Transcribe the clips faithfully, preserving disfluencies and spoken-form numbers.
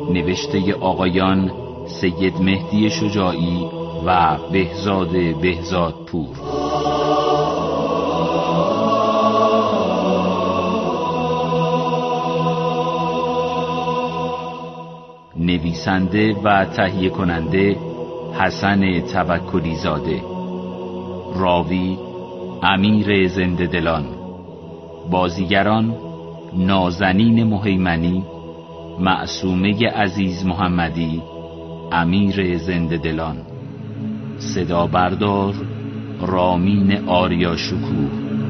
نوشته آقایان سید مهدی شجاعی و بهزاد بهزادپور. نویسنده و تهیه کننده حسن توکلی زاده. راوی امیر زنده دلان. بازیگران نازنین مهیمنی، معصومه عزیز محمدی، امیر زنده دلان. صدا بردار رامین آریا شکوه.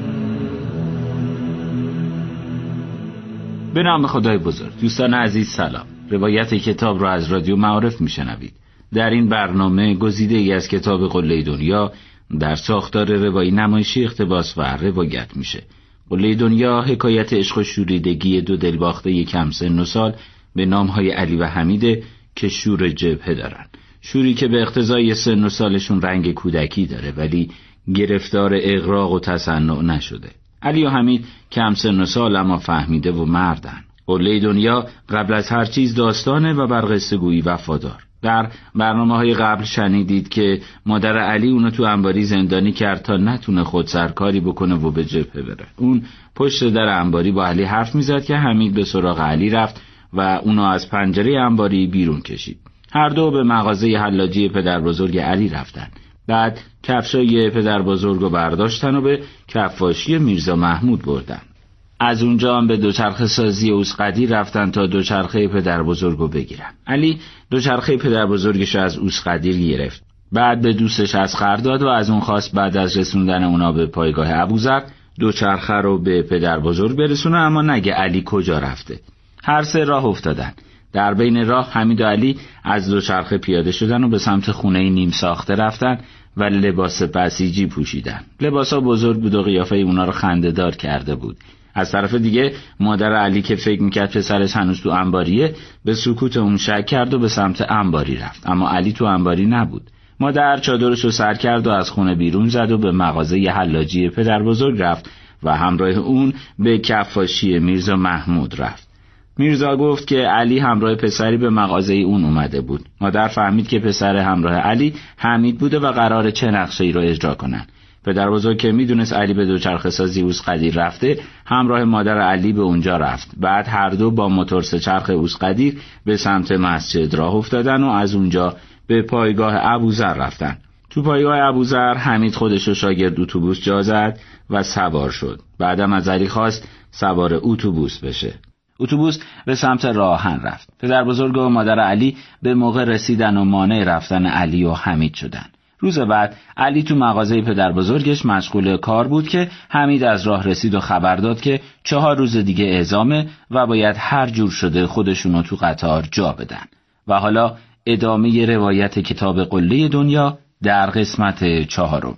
به نام خدای بزرگ. دوستان عزیز سلام. روایت کتاب را از رادیو معارف میشنوید. در این برنامه گزیده ای از کتاب قله دنیا در ساختار روایی نمایشی اقتباس و روایت میشه. قله دنیا حکایت عشق و شوریدگی دو دلباخته کم سن و سال به نامهای علی و حمیده که شور جبهه دارن. شوری که به اقتضای سن و سالشون رنگ کودکی داره ولی گرفتار اغراق و تصنع نشده. علی و حمید کم سن و سال اما فهمیده و مردن. قله دنیا قبل از هر چیز داستانه و بر قصه گویی وفادار. در برنامه‌های قبل شنیدید که مادر علی اونو تو انباری زندانی کرد تا نتونه خود سرکاری بکنه و به جبهه بره. اون پشت در انباری با علی حرف میزد که حمید به سراغ علی رفت و اونو از پنجره انباری بیرون کشید. هر دو به مغازه حلاجی پدر بزرگ علی رفتن. بعد کفشای پدر بزرگ رو برداشتن و به کفاشی میرزا محمود بردن. از اونجا هم به دوچرخه سازی اوسقدی رفتن تا دوچرخه پدر بزرگ رو بگیرن. علی دوچرخه پدر بزرگش از اوسقدی گرفت. بعد به دوستش از داد و از اون خواست بعد از رسوندن اونا به پایگاه ابوذر دوچرخه رو به پدر بزرگ برسونه، اما نگه علی کجا رفته. هر سه راه افتادن. در بین راه حمید و علی از دوچرخه پیاده شدن و به سمت خونه نیم ساخته رفتن و لباس بسیجی پوشیدن. لباسا بزرگ بود و قیافه اونا رو خنده‌دار کرده بود. از طرف دیگه مادر علی که فکر میکرد پسرش هنوز تو انباریه به سکوت اون شک کرد و به سمت انباری رفت، اما علی تو انباری نبود. مادر چادرشو سر کرد و از خونه بیرون زد و به مغازه حلاجی پدر بزرگ رفت و همراه اون به کفاشی میرزا محمود رفت. میرزا گفت که علی همراه پسری به مغازه اون اومده بود. مادر فهمید که پسر همراه علی حمید بوده و قراره چه نقشه‌ای رو اجرا کنن. پدر بزرگ که میدونست علی به دوچرخه سازی اوسقدیر رفته، همراه مادر علی به اونجا رفت. بعد هر دو با موتور سه چرخ اوسقدیر به سمت مسجد راه افتادن و از اونجا به پایگاه ابوذر رفتن. تو پایگاه ابوذر حمید خودش و شاگرد اتوبوس جا زد و سوار شد. بعدم از علی خواست سوار اتوبوس بشه. اتوبوس به سمت راهن رفت. پدر بزرگ و مادر علی به موقع رسیدن و مانع رفتن علی و حمید شدن. روز بعد علی تو مغازه پدر بزرگش مشغول کار بود که حمید از راه رسید و خبر داد که چهار روز دیگه اعزامه و باید هر جور شده خودشونو تو قطار جا بدن. و حالا ادامه روایت کتاب قله دنیا در قسمت چهارم.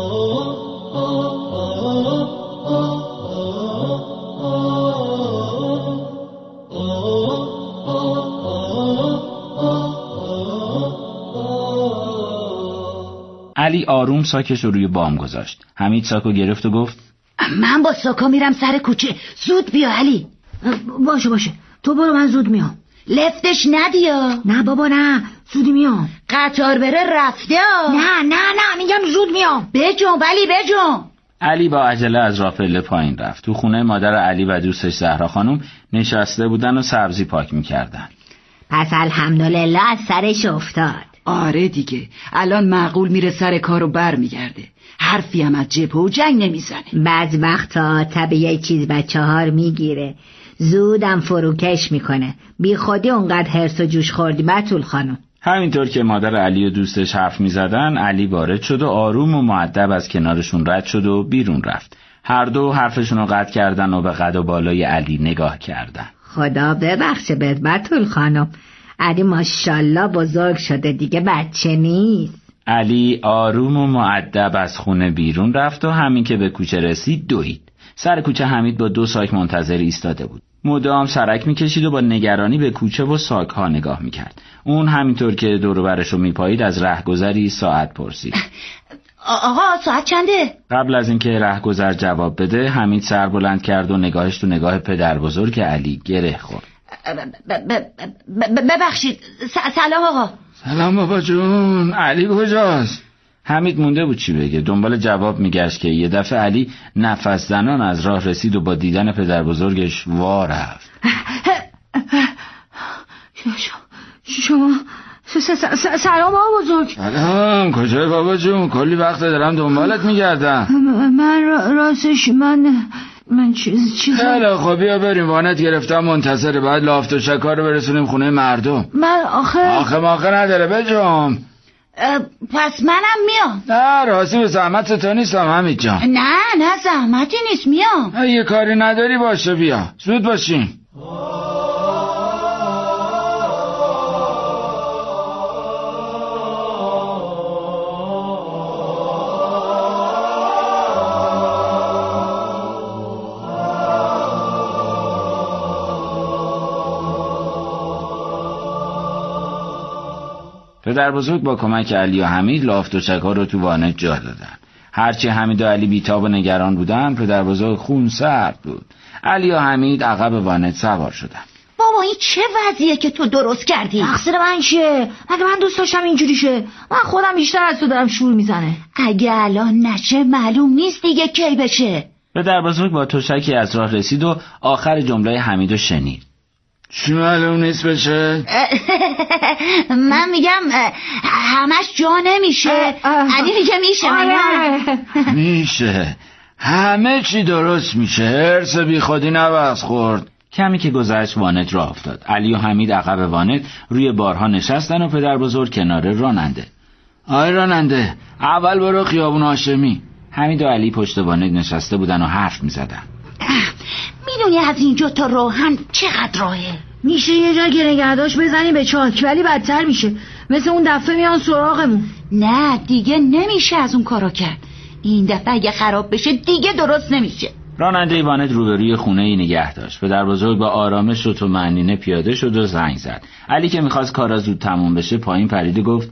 علی آروم ساکش رو روی بام گذاشت. حمید ساکو گرفت و گفت من با ساکا میرم سر کوچه، زود بیا علی. باشه باشه تو برو، من زود میام. لفتش ندیا. نه بابا نه، زودی میام. قطار بره رفته. نه نه نه میگم زود میام. بجون ولی بجون. علی با عجله از راه پله پایین رفت. تو خونه مادر علی و دوستش زهرا خانم نشسته بودن و سبزی پاک میکردن. پس الحمدلله از سرش افتاد. آره دیگه، الان معقول میره سر کارو بر میگرده. حرفی هم از جبهه و جنگ نمیزنه. بعض وقتا طبیعی چیز بچه ها رو میگیره، زودم فروکش میکنه. بی خودی اونقدر هرس و جوش خوردی بتول خانم. همینطور که مادر علی و دوستش حرف میزدن، علی وارد شد و آروم و مؤدب از کنارشون رد شد و بیرون رفت. هر دو حرفشون رو قطع کردن و به قد و بالای علی نگاه کردن. خدا ببخشه بهت بتول خانم، علی ماشاءالله بزرگ شده دیگه، بچه نیست. علی آروم و مؤدب از خونه بیرون رفت و همین که به کوچه رسید دوید. سر کوچه حمید با دو ساک منتظر ایستاده بود. مدام سرک میکشید و با نگرانی به کوچه و ساک ها نگاه میکرد. اون همینطور که دور و برش رو میپایید از رهگذری ساعت پرسید. آقا ساعت چنده؟ قبل از اینکه رهگذر جواب بده حمید سر بلند کرد و نگاهش تو نگاه پدر بزرگ علی گره خورد. ببخشید. سلام آقا. سلام بابا جون. علی کجاست؟ حمید مونده بود چی بگه، دنبال جواب میگشت که یه دفعه علی نفس زنان از راه رسید و با دیدن پدر بزرگش وا رفت. شما سلام بابا بزرگ. سلام. کجای بابا جون؟ کلی وقت دارم دنبالت میگردم. من راستش من من چیز چیز خیلی خب بیا بریم، وانت گرفتم منتظره، بعد لافت و شکار رو برسونیم خونه مردم. من آخه آخه ماخه نداره بجام. پس منم میام. نه راستی به زحمت تو نیستم حمید جان. نه نه زحمتی نیست، میام. یه کاری نداری باشه بیا، زود باشین. پدر بزرگ با کمک علی و حمید لافت و شکار رو تو وانت جا دادن. هرچی حمید و علی بیتاب و نگران بودن، پدر بزرگ خون سرد بود. علی و حمید عقب وانت سوار شدن. بابا این چه وضعیه که تو درست کردی؟ تقصیر من شه؟ مگه من دوست داشتم اینجوری شه؟ من خودم بیشتر از تو دارم شور میزنه. اگه الان نشه معلوم نیست دیگه کی بشه. پدر بزرگ با تشکی از راه رسید و آخر جمله حمیدو شنید. چی معلوم نیست بشه؟ من میگم همش جا نمیشه. علی میگه میشه. میشه، همه چی درست میشه. هرس بی خودی نباز خورد. کمی که گذشت وانت راه افتاد. علی و حمید عقب وانت روی بارها نشستن و پدر بزرگ کنار راننده. آی راننده، اول برو خیابون هاشمی. حمید و علی پشت وانت نشسته بودن و حرف میزدن. میدونی از اینجا تا راهن چقدر راهه؟ میشه یه جا که نگهداشت بزنی به چاک، ولی بدتر میشه. مثل اون دفعه میان سراغمون. نه دیگه نمیشه از اون کارا کرد. این دفعه اگه خراب بشه دیگه درست نمیشه. راننده وانت روبروی خونه ای نگه داشت. پدر بزرگ با آرامش و طمأنینه پیاده شد و زنگ زد. علی که میخواست کارا زود تموم بشه پایین پرید و گفت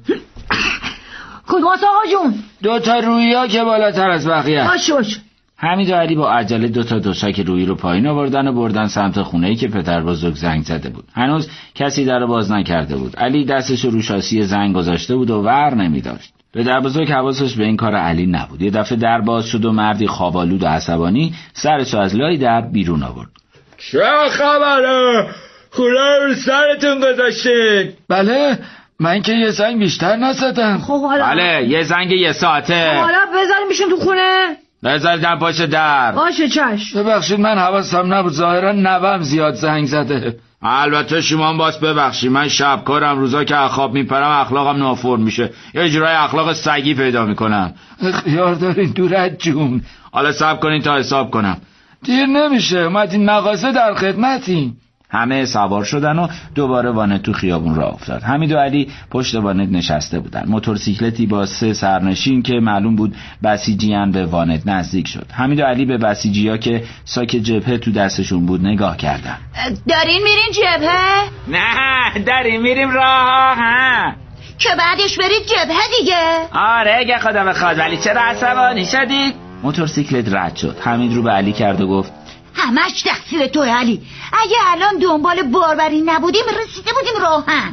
کدوماست آقا جون؟ دو تا رویی که بالاتر از بقیه. باشه باشه. حمید و علی با عجله دو تا دوشک رویی رو پایین آوردن و بردن سمت خونه‌ای که پدر بزرگ زنگ زده بود. هنوز کسی در رو باز نکرده بود. علی دستش رو شاسی زنگ گذاشته بود و ور نمی‌داشت. پدر بزرگ حواسش به این کار علی نبود. یه دفعه در باز شد و مردی خوابالود و عصبانی سرش از لای در بیرون آورد. چه خبره؟ خونه رو سرتون گذاشتید؟ بله، من که یه زنگ بیشتر نزدم. خب حالا بله، یه زنگ یه ساعته. خب حالا بذاریم میشیم تو خونه. بذاریدم پشت در. باشه چشم. ببخشید من حواسم نبود، ظاهرا نوام زیاد زنگ زده. البته شما باز ببخشید، من شبکارم، روزا که خواب میپرم اخلاقم نافرم میشه، یه اجرای اخلاق سگی پیدا میکنم. اختیار دارین دورت جون. حالا صبر کنین تا حساب کنم. دیر نمیشه، اومدین مغازه، در خدمتین. همه سوار شدن و دوباره وانت تو خیابون راه افتاد. حمید و علی پشت وانت نشسته بودن. موتورسیکلتی با سه سرنشین که معلوم بود بسیجیان به وانت نزدیک شد. حمید و علی به بسیجیا که ساک جبهه تو دستشون بود نگاه کردن. دارین میرین جبهه؟ نه، داریم میریم راه. ها که بعدش برید جبهه دیگه. آره اگه خدا بخواد. ولی چرا عصبانی شدید؟ موتورسیکلت رد شد. حمید رو به علی کرد و گفت همش تقصیر تو علی. اگه الان دنبال باربری نبودیم رسیده بودیم راهن.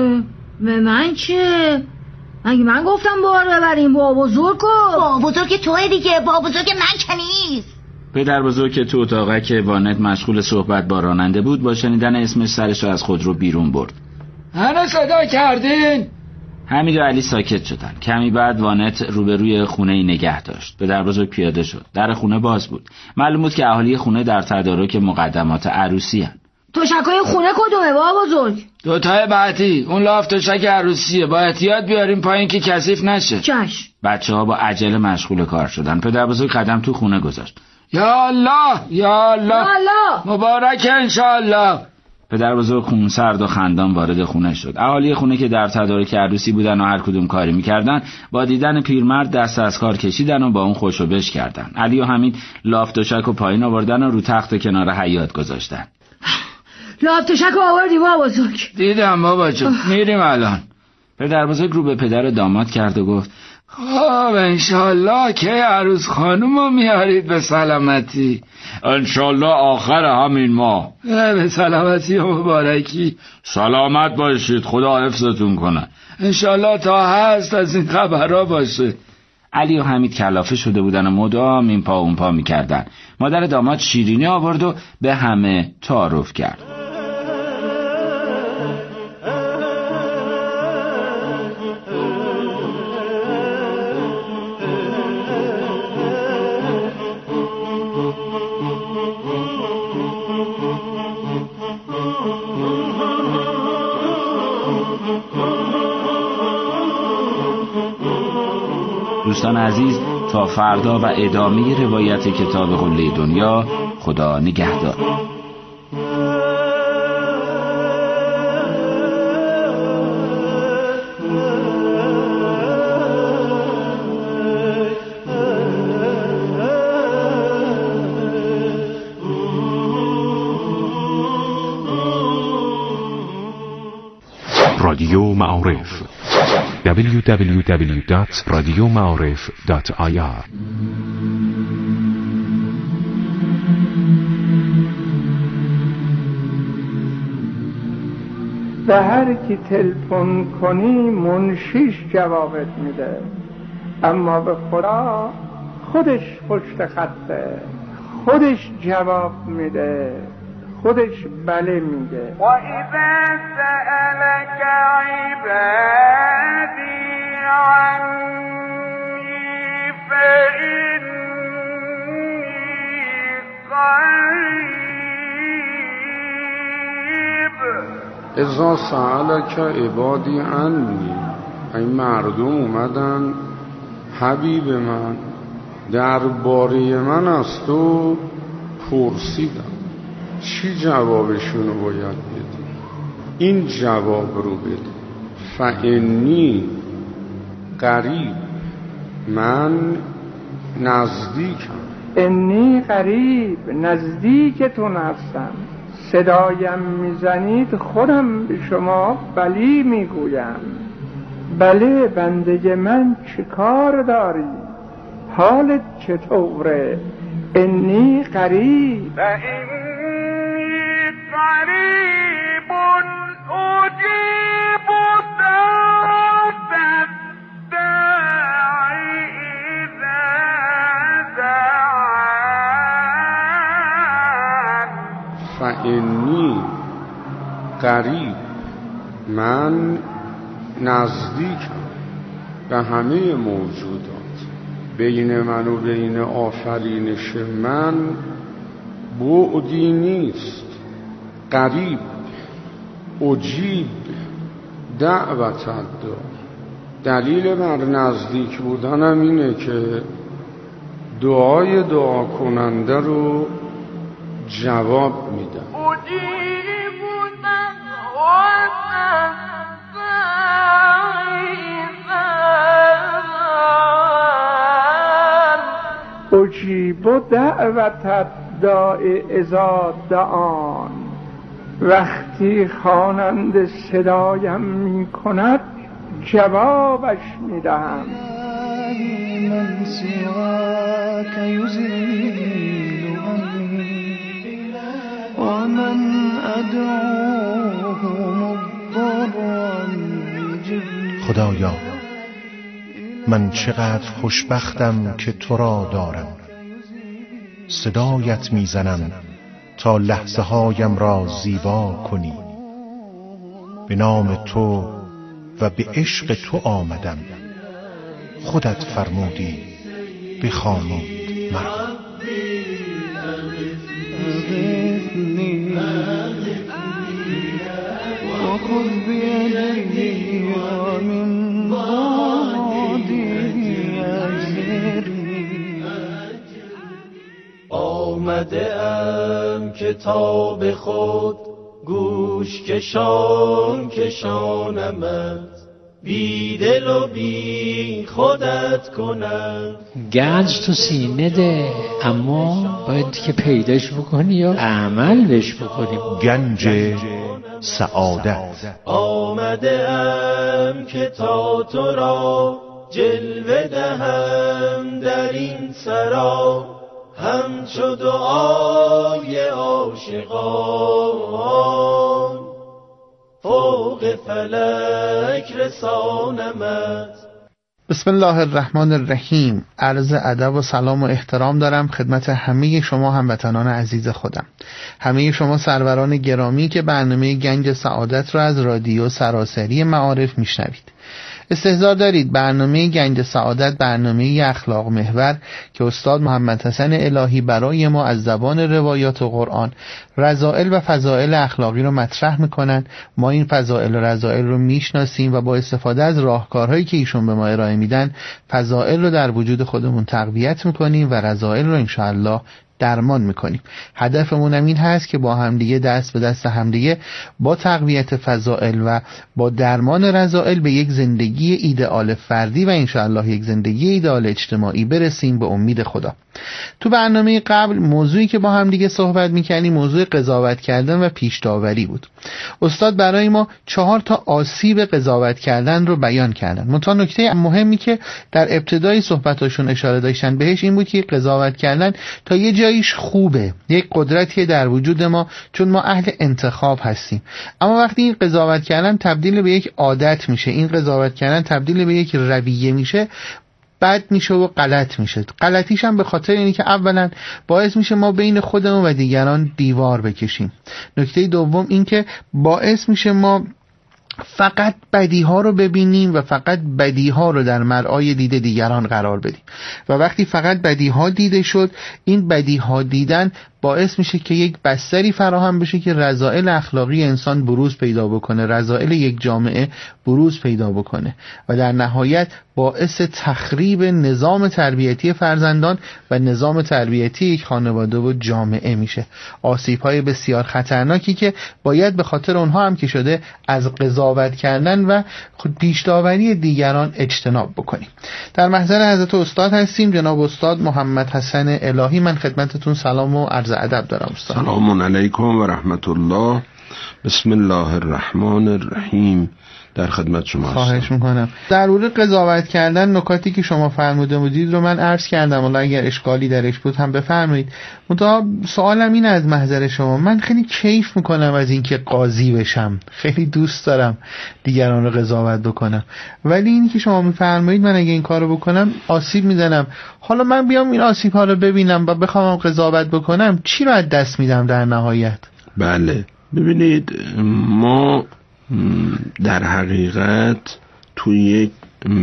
به من چه؟ مگه من گفتم بار ببریم؟ با بزرگو. با بزرگ توه دیگه، با بزرگ من که نیست. پدر بزرگ که تو اتاقه که وانت مشغول صحبت با راننده بود با شنیدن اسمش سرش از خودرو بیرون برد. هنو صدا کردین؟ حمید و علی ساکت شدن. کمی بعد وانت روبروی خونه نگه داشت. پدر بزرگ پیاده شد. در خونه باز بود. معلوم بود که اهالی خونه در تدارک مقدمات عروسی هن. تشکای خونه کدومه با بزرگ؟ دوتای بعدی. اون لاف تشک عروسیه. با احتیاط بیاریم پایین که کثیف نشه. چشم. بچه ها با عجله مشغول کار شدن. پدر بزرگ قدم تو خونه گذاشت. یا الله یا الله, یا الله. مبارک انشالله. پدر بزرگ خونسرد و خندان وارد خونه شد. اهالی خونه که در تدارک عروسی بودن و هر کدوم کاری میکردن با دیدن پیرمرد دست از کار کشیدن و با اون خوشو بش کردن. علی و حمید لاف تشک و پایین آوردن و رو تخت کنار حیاط گذاشتن. لاف تشک آوردی با بزرگ؟ دیدم بابا جون. میریم الان. پدر بزرگ رو به پدر داماد کرد و گفت خب انشالله که عروس خانومو میارید به سلامتی. انشالله آخر همین ماه. به سلامتی و مبارکی. سلامت باشید، خدا حفظتون کنه. انشالله تا هست از این خبرها باشه. علی و حمید کلافه شده بودن و مدام این پا اون پا میکردن. مادر داماد شیرینی آورد و به همه تعارف کرد. دوستان عزیز، تا فردا و ادامه روایت کتاب قله دنیا. خدا نگهدار. رادیو معارف دبلیو دبلیو دبلیو دات رادیو معارف دات آی آر. به هر کی تلفن کنی منشیش جوابت میده، اما به خدا خودش پشت خطه، خودش جواب میده، خودش بله میگه. و اذا سألك عبادی عنی فإنی قریب. اذا سألك عبادی عنی، این مردم اومدن حبیب من درباره من از تو پرسیدن، چی جوابشونو باید بدی؟ این جواب رو بده. فانی قریب، من نزدیکم. انی قریب، نزدیکتون هستم. صدایم میزنید خودم به شما بلی میگویم. بله بنده من، چه کار داری؟ حالت چطوره؟ انی قریب. قریب اجیب دعوت الداعی اذا دعان. فانی قریب، من نزدیکم به همه موجودات. بین من و بین آفرینش من بعدی نیست. قریب اجیب دعوت الداع. دلیل بر نزدیک بودنم اینه که دعای دعا کننده رو جواب میدم. اجیب دعوت الداع اذا دعان. وقتی خواننده صدایم می کند جوابش می دهم. من سواک یزیل عنی و من ادعوه مضطرا. خدایا من چقدر خوشبختم که تو را دارم. صدایت میزنم تا لحظه هایم را زیبا کنی. به نام تو و به عشق تو آمدم. خودت فرمودی بخوانید مرا. آمده ام کتاب خود گوش کشان کشانمت، بی دل و بی خودت کنم. گنج تو سینه ده، اما باید که پیداش بکنی و عمل بهش بکنی. گنج سعادت. آمده ام که تا تو را جلوه دهم در این سرا، همچو دعای عاشقان. فوق فلک رسانمت. بسم الله الرحمن الرحیم. عرض ادب و سلام و احترام دارم خدمت همه شما هموطنان عزیز خودم، همه شما سروران گرامی که برنامه گنج سعادت را از رادیو سراسری معارف میشنوید. استحضار دارید برنامه گنج سعادت برنامه اخلاق محور که استاد محمد حسن الهی برای ما از زبان روایات و قرآن رذائل و فضائل اخلاقی رو مطرح میکنن. ما این فضائل و رذائل رو میشناسیم و با استفاده از راهکارهایی که ایشون به ما ارائه میدن فضائل رو در وجود خودمون تقویت میکنیم و رذائل رو انشاءالله درمان میکنیم. هدفمون هم این هست که با همدیگه دست به دست همدیگه با تقویت فضائل و با درمان رذائل به یک زندگی ایدئال فردی و انشاءالله یک زندگی ایدئال اجتماعی برسیم به امید خدا. تو برنامه قبل موضوعی که با همدیگه صحبت میکنیم موضوع قضاوت کردن و پیش داوری بود. استاد برای ما چهار تا آسیب قضاوت کردن رو بیان کردن. منتها نکته مهمی که در ابتدای صحبتاشون اشاره داشتن بهش این بود که قضاوت کردن تا یه جاییش خوبه، یک قدرتی در وجود ما چون ما اهل انتخاب هستیم، اما وقتی این قضاوت کردن تبدیل به یک عادت میشه، این قضاوت کردن تبدیل به یک رویه میشه، بد میشه و غلط میشه. غلطیش هم به خاطر اینه که اولا باعث میشه ما بین خودمون و دیگران دیوار بکشیم. نکته دوم این که باعث میشه ما فقط بدیها رو ببینیم و فقط بدیها رو در مرآی دید دیگران قرار بدیم و وقتی فقط بدیها دیده شد این بدیها دیدن باعث میشه که یک بستری فراهم بشه که رذائل اخلاقی انسان بروز پیدا بکنه، رذائل یک جامعه بروز پیدا بکنه و در نهایت باعث تخریب نظام تربیتی فرزندان و نظام تربیتی یک خانواده و جامعه میشه. آسیب‌های بسیار خطرناکی که باید به خاطر اونها هم که شده از قضاوت کردن و پیش داوری دیگران اجتناب بکنیم. در محضر حضرت استاد هستیم، جناب استاد محمد حسن الهی. من خدمتتون سلام و عرض ادب دارم استاد. سلام علیکم و رحمت الله. بسم الله الرحمن الرحیم. در خدمت شما هستم. خواهش میکنم. در مورد قضاوت کردن نکاتی که شما فرموده بودید رو من عرض کردم، ولی اگر اشکالی درش بود هم بفرمایید. منتها سوالم اینه از محضر شما، من خیلی کیف میکنم از اینکه قاضی بشم، خیلی دوست دارم دیگران رو قضاوت بکنم، ولی اینی که شما میفرمایید من اگه این کارو بکنم آسیب میزنم. حالا من بیام این آسیب ها رو ببینم و بخوام قضاوت بکنم چی رو از دست میدم در نهایت؟ بله ببینید، ما در حقیقت توی یک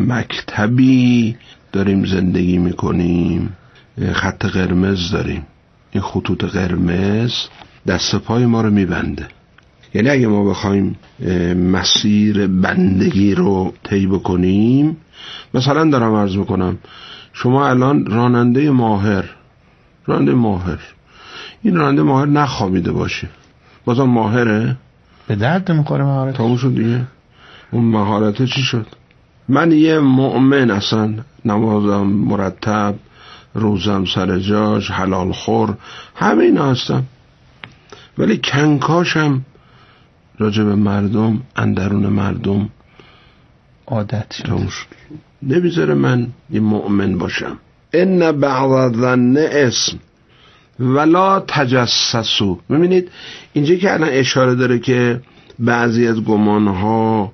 مکتبی داریم زندگی میکنیم، خط قرمز داریم. این خطوط قرمز دست پای ما رو میبنده. یعنی اگه ما بخوایم مسیر بندگی رو طی بکنیم، مثلا دارم عرض میکنم شما الان راننده ماهر راننده ماهر این راننده ماهر نخوابیده باشه بازم ماهره؟ به درد میخوره مهارت. تموم شد دیگه. اون مهارته چی شد؟ من یه مؤمن اصلا نمازم مرتب، روزم سر جاش، حلال خور، همه اینا هستم، ولی کنکاشم راجع به مردم، اندرون مردم عادت شد. تموم شد. نمیذاره من یه مؤمن باشم. ان بعض الظن اسم ولا تجسسو. ببینید اینجا که الان اشاره داره که بعضی از گمانها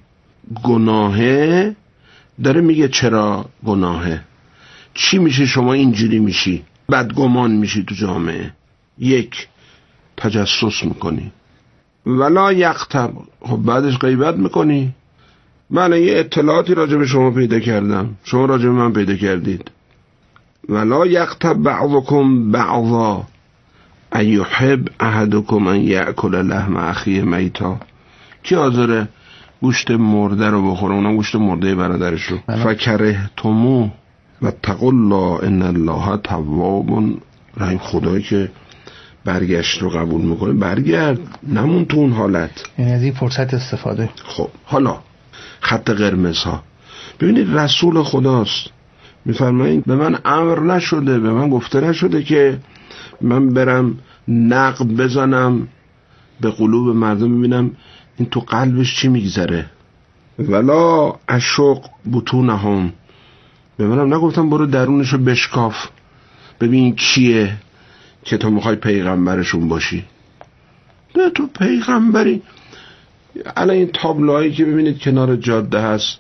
گناهه، داره میگه چرا گناهه، چی میشه شما اینجوری میشی بدگمان میشی تو جامعه؟ یک، تجسس میکنی. ولا یغتب، خب بعدش غیبت میکنی. من یه اطلاعاتی راجع به شما پیدا کردم، شما راجع به من پیدا کردید. ولا یغتب بعضکم بعضا ایحب احدکم ان یأکل لحم اخیه میتا. کی حاضره گوشت مرده رو بخوره، اونم گوشت مرده برادرش رو؟ فکرهتموه واتقوا الله ان الله تواب رحیم. خدایی که برگشت رو قبول میکنه، برگرد، نمون تو اون حالت. یعنی از این فرصت استفاده. خب حالا خط قرمز ها، ببینید رسول خداست، میفرمایید به من امر نشده، به من گفته نشده که من برم نقد بزنم به قلوب مردم ببینم این تو قلبش چی میگذره. ولا اشق بطونهم، به منم نگفتم برو درونشو بشکاف ببین کیه که تو میخوای پیغمبرشون باشی. نه تو پیغمبری. الان این تابلوهایی که ببینید کنار جاده هست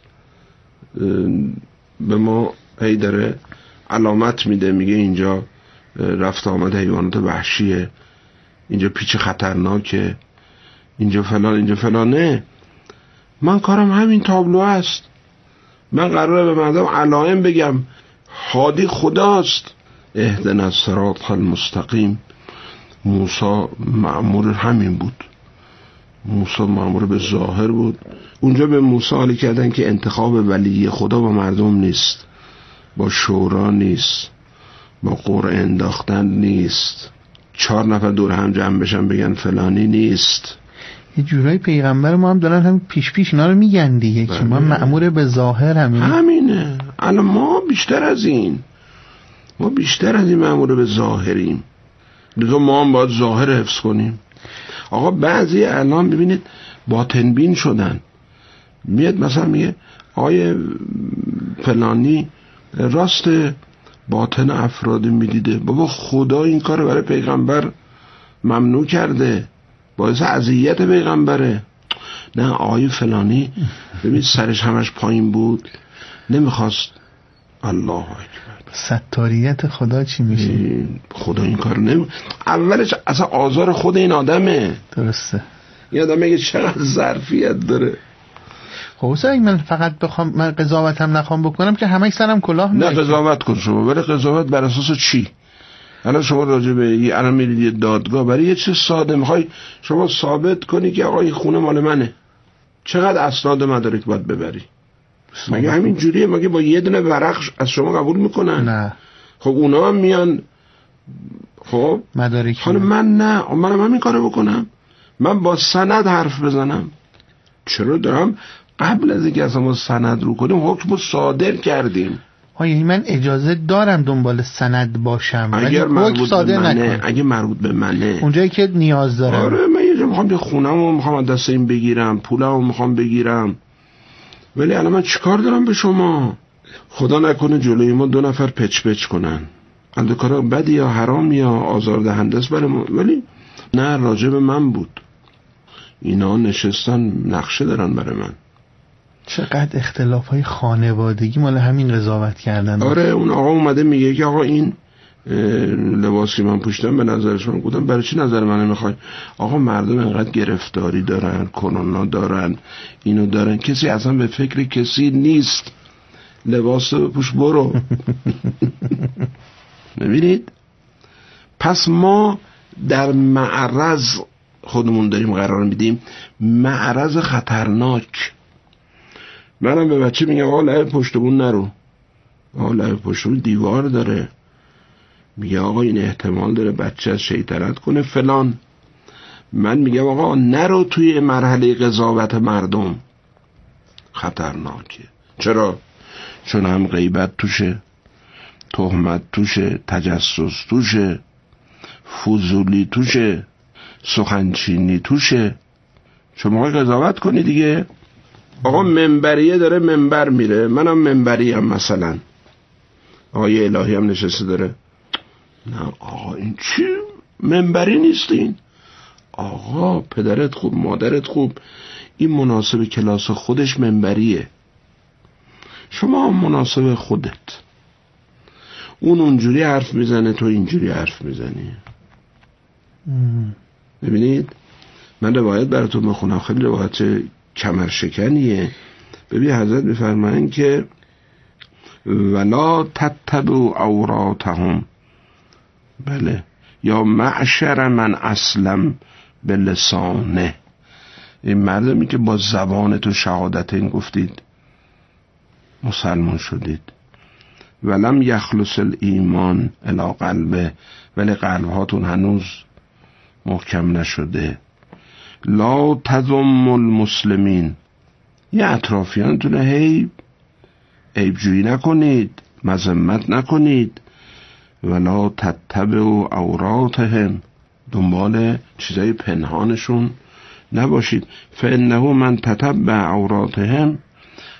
به ما هی داره علامت میده، میگه اینجا رفت آمد حیوانات وحشیه، اینجا پیچ خطرناکه، اینجا فلان اینجا فلانه. من کارم همین تابلو است. من قراره به مردم علائم بگم. هادی خداست. اهدنا الصراط المستقیم. موسی مأمور همین بود. موسی مأمور به ظاهر بود. اونجا به موسی حالی کردن که انتخاب ولی خدا با مردم نیست، با شورا نیست، با قرعه انداختن نیست، چهار نفر دور هم جمع بشن بگن فلانی نیست. یه جورایی پیغمبر ما هم دارن هم پیش پیش اینا رو میگن دیگه که ما مأمور به ظاهر همینه. همینه. الان ما بیشتر از این ما بیشتر از این مأمور به ظاهریم. لذا ما هم باید ظاهر حفظ کنیم. آقا بعضی الان ببینید باطن بین شدن. میاد مثلا میگه آیه فلانی راست باطن افراد میدیده. بابا خدا این کار برای پیغمبر ممنوع کرده، باعث اذیت پیغمبره. نه آیه فلانی ببین سرش همش پایین بود، نمیخواست. الله اکبر. ستاریت خدا چی میشه؟ خدا این کار نمی اولش اصلا آزار خود این آدمه. درسته. این آدم میگه چقدر ظرفیت داره. خب اگه من فقط بخوام من قضاوتم نخوام بکنم که همه سرم کلاه نه قضاوت کن شما، ولی قضاوت بر اساس چی؟ الان شما راجع به الان میرید یه دادگاه برای یه چیز ساده میخوای شما ثابت کنی که آقا این خونه مال منه، چقدر اسناد مدارک باید ببری؟ مگه همین جوریه؟ مگه با یه دونه ورق از شما قبول میکنن؟ نه. خب اونا هم میان خب مدارک. حالا من نه، منم همین کارو بکنم. من با سند حرف بزنم. چرا دارم قبل از اینکه اصلا ما سند رو کنیم حکم صادر کردیم. آیا من اجازه دارم دنبال سند باشم اگر مربوط به منه؟ اگه مربوط به منه اونجایی که نیاز دارم. آره من یه جا میخوام یه خونمو میخوام دست این بگیرم، پولمو میخوام بگیرم، ولی الان من چیکار دارم به شما؟ خدا نکنه جلوی ما دو نفر پچ پچ کنن. اند کارا بدی یا حرام یا آزاردهنده است برای ما، ولی نه راجع به من بود. اینا نشستن نقشه دارن برای من. چقدر اختلاف های خانوادگی مال همین قضاوت کردن. آره اون آقا اومده میگه که آقا این لباسی من پوشیدم به نظرش من گفتم برای چی نظر منو میخوای؟ آقا مردم اینقدر گرفتاری دارن، کرونا دارن، اینو دارن، کسی اصلا به فکر کسی نیست. لباس پوش برو. ببینید پس ما در معرض خودمون داریم قرار میدیم، معرض خطرناک. منم به بچه میگم آقا لعب پشت بون نرو. آقا لعب پشت بون دیوار داره، میگه آقا این احتمال داره بچه از شیطنت کنه فلان. من میگم آقا نرو توی مرحله قضاوت مردم، خطرناکه. چرا؟ چون هم غیبت توشه، تهمت توشه، تجسس توشه، فضولی توشه، سخنچینی توشه. شما قضاوت کنی دیگه. آقا منبریه داره منبر میره، منم منبری هم مثلا آقای الهی هم نشسته داره. نه آقا این چی؟ منبری نیستین. آقا پدرت خوب، مادرت خوب، این مناسب کلاس خودش منبریه، شما هم مناسب خودت. اون اونجوری حرف میزنه، تو اینجوری حرف میزنی. ببینید من روایت براتون بخونم، خیلی روایت کمر شکنیه. ببین حضرت میفرمایند که ولا تتبعوا عوراتهم، بله، یا معشر من اسلم به لسانه، این مردمی که با زبان تو شهادت این گفتید مسلمان شدید، ولم یخلص الایمان الی قلبه، ولی قلبهاتون هنوز محکم نشده. لا تذم المسلمین، یه اطرافیانتونه هی عیب جویی نکنید، مذمت نکنید. ولا تتبعوا عوراتهم، دنبال چیزای پنهانشون نباشید. فانه من تتبع عوراتهم،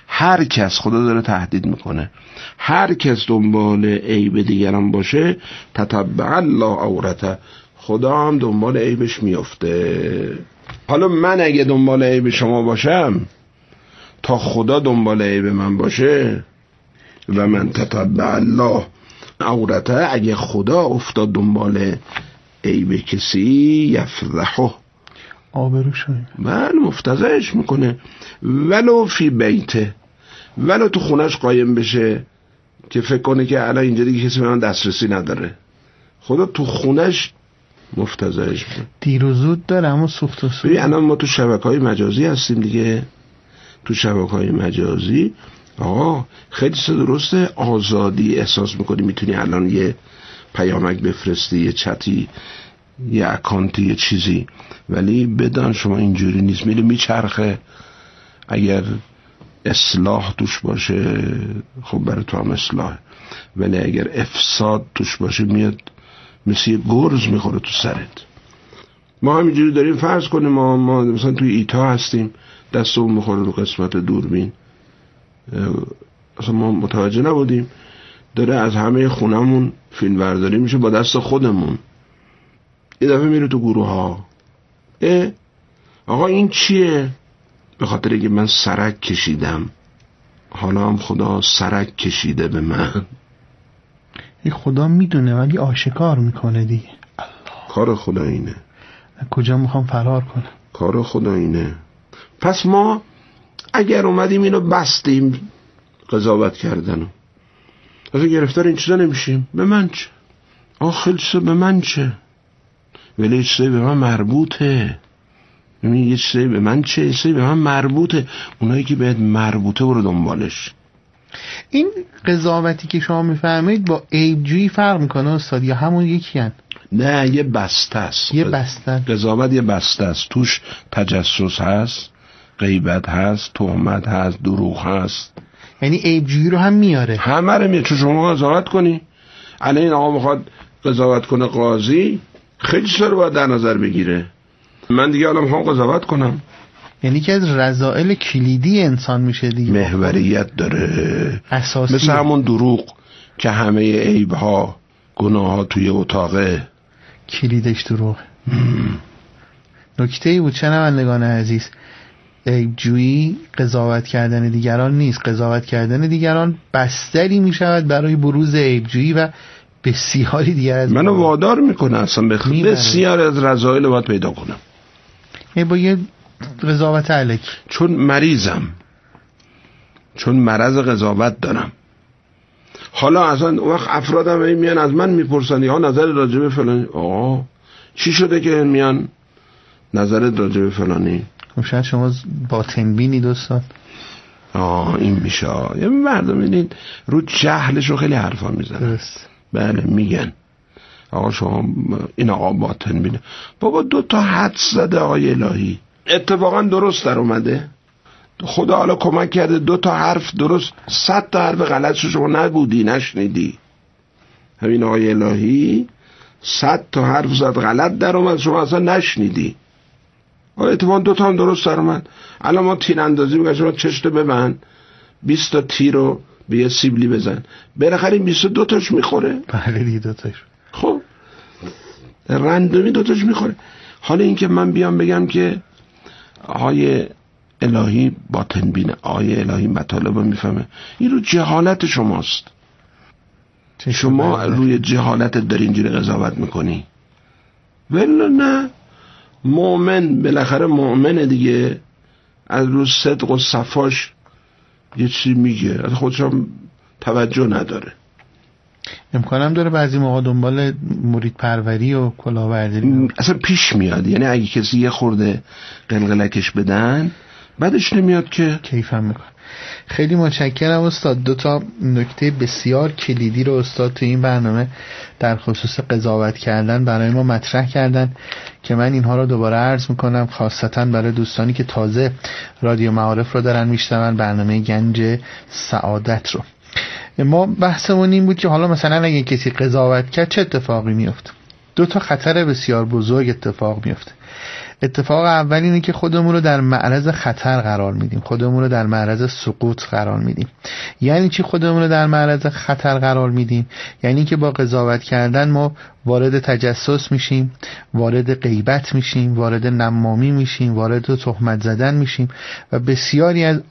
هر کس، خدا داره تهدید میکنه، هر کس دنبال عیب دیگران باشه تتبع الله عورته، خدا هم دنبال عیبش میفته. حالا من اگه دنبال عیب شما باشم تا خدا دنبال عیب من باشه، و من تتبع الله عورته، اگه خدا افتاد دنبال عیب کسی یفضحه، آبروش من مفتضحش میکنه. ولو فی بیته، ولو تو خونش قایم بشه که فکر کنه که الان اینجا دیگه کسی به من دسترسی نداره، خدا تو خونش مفتضحش میکنه. دیر و زود داره اما سوخت و سوخت. الان ما تو شبکه‌های مجازی هستیم دیگه، تو شبکه‌های مجازی آقا خیلی درسته، آزادی احساس میکنی، میتونی الان یه پیامک بفرستی، یه چتی، یه اکانتی، یه چیزی، ولی بدان شما اینجوری نیست، میره میچرخه. اگر اصلاح توش باشه خب برای تو هم اصلاحه، ولی اگر افساد توش باشه میاد مثل یه گرز میخوره تو سرت. ما همینجوری داریم، فرض کنیم ما, ما مثلا توی ایتا هستیم، دستمون میخوره رو قسمت دوربین، اصلا ما متوجه نبودیم، داره از همه خونمون فیلم برداری میشه با دست خودمون، یه دفعه میره تو گروه ها، اه آقا این چیه؟ به خاطر اینکه من سرک کشیدم، حالا هم خدا سرک کشیده به من. این خدا میدونه ولی آشکار میکنه دیگه. الله. کار خدا اینه. کجا میخوام فرار کنم؟ کار خدا اینه. پس ما اگر اومدیم اینو بستیم قضاوت کردنو، اصلا گرفتار این چیزا نمیشیم. به من چه؟ آخه چیزا به من چه؟ ولی چیزایی به من مربوطه. ببین یه چیزایی به من چه؟ چیزایی به من مربوطه. اونایی که بهت مربوطه برو دنبالش. این قضاوتی که شما میفرمایید با عیبجویی فرق میکنه استاد یا همون یکی هن؟ نه یه بسته است. یه بسته. قضاوت یه بسته است، توش تجسس هست، غیبت هست، تهمت هست، دروغ هست. یعنی عیبجویی رو هم میاره؟ همه رو میاره. چون شما قضاوت کنی، الان این آقا میخواد قضاوت کنه، قاضی خیلی چیزا رو باید در نظر بگیره. من دیگه الان میخوام قضاوت کنم، یعنی که از رذائل کلیدی انسان میشه دیگه. محوریت داره، اساسی. مثل همون دروغ که همه عیب‌ها گناه‌ها توی اتاقه، کلیدش دروغ. نکته‌ای بود شنوندگان عزیز، عیبجویی قضاوت کردن دیگران نیست. قضاوت کردن دیگران بستری میشود برای بروز عیبجویی و بسیاری دیگر از منو وادار میکنه اصلا بخ... بسیار از رذایل باید پیدا کنم. ای با یه قضاوت الکی، چون مریضم، چون مرض قضاوت دارم. حالا اصلا وقت افرادم میان از من میپرسن یا نظر راجب فلانی، آقا چی شده که میان نظرت راجب فلانی؟ شاید شما باطن بینی دوستان. آه این میشه. یه مردم اینید رو جهلشو خیلی حرفا میزنن. درست. بله میگن آقا شما این آقا باطن بینه. بابا دو تا حدس زده آقای الهی، اتفاقا درست در اومده. خدا حالا کمک کرده دو تا حرف درست، صد تا حرف غلط شما نبودی نشنیدی. همین آقای الهی صد تا حرف زد غلط در اومد، شما اصلا نشنیدی. اتفاقا دو تا هم درست در اومد. الان ما تیر اندازی میگن شما چشتو ببند، بیست تا تیر رو به یه سیبلی بزن، بالاخره این بیست و دو تاش میخوره. بله دیگه دو تاش. خب رندومی دو تاش میخوره. حالا این که من بیام بگم که آقای الهی باطن بینه، آقای الهی مطالب رو میفهمه، این رو جهالت شماست. شما روی جهالت داری اینجوری قضاوت میکنی. ولی نه، مؤمن بالاخره مؤمنه دیگه، از رو صدق و صفاش یه چیزی میگه، از خودش هم توجه نداره. امکانم داره بعضی موقع دنبال مرید پروری و کلاهبرداری اصلا پیش میاد. یعنی اگه کسی یه خورده قلقلکش بدن بعدش نمیاد که کیفم میکنه. خیلی متشکرم استاد. دو تا نکته بسیار کلیدی رو استاد تو این برنامه در خصوص قضاوت کردن برای ما مطرح کردن که من اینها رو دوباره عرض میکنم، خاصتا برای دوستانی که تازه رادیو معارف رو دارن میشنون، برنامه گنج سعادت رو. ما بحثمون این بود که حالا مثلا اگه کسی قضاوت کرد چه اتفاقی میفته؟ دو تا خطر بسیار بزرگ اتفاق میفته. اتفاق اول اینه که خودمون رو در معرض خطر قرار میدیم، خودمون رو در معرض سقوط قرار میدیم. یعنی چی خودمون رو در معرض خطر قرار میدیم؟ یعنی که با قضاوت کردن ما وارد تجسس میشیم، وارد غیبت میشیم، وارد نمامی میشیم، وارد تهمت زدن میشیم و بسیاری از